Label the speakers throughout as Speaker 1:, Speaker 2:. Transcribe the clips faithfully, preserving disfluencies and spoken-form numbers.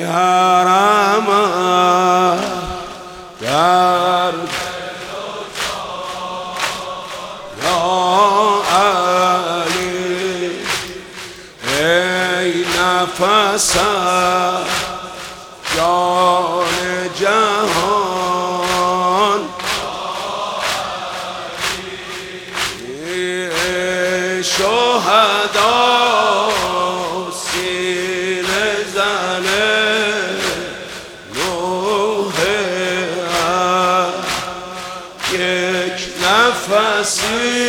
Speaker 1: حرمت در یا علی ای نفست جان جهان ای شهدا سینه زنه روح یک نفسی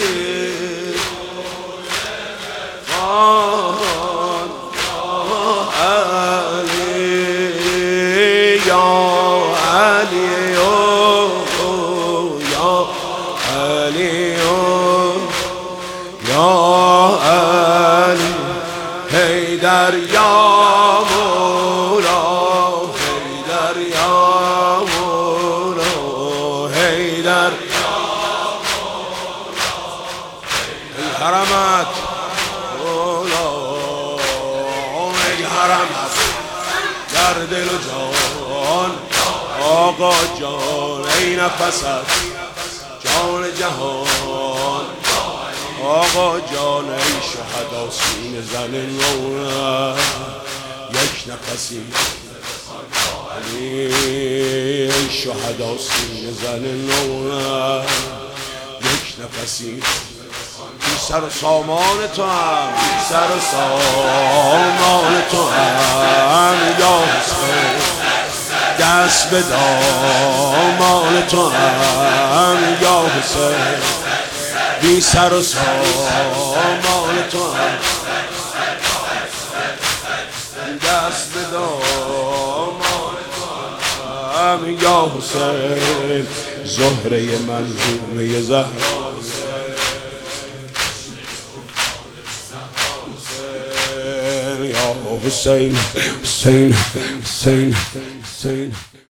Speaker 1: حیدر یا مولا حیدر یا مولا حیدر ای حرمت مولا ای حرمت در دل و جان آقا جان ای نفست جان جهان آقا جان ای شهدا سینه زن نوره یک نفسی ای شهدا سینه زن نوره یک نفسی بی سر و سامان تو هم بی سر و سامان تو هم یا حسین دست به دامان تو هم یا حسین بی سر و سامان تو هم دست به دامان تو هم یا حسین زهره منظومه زهرا یا حسین حسین حسین حسین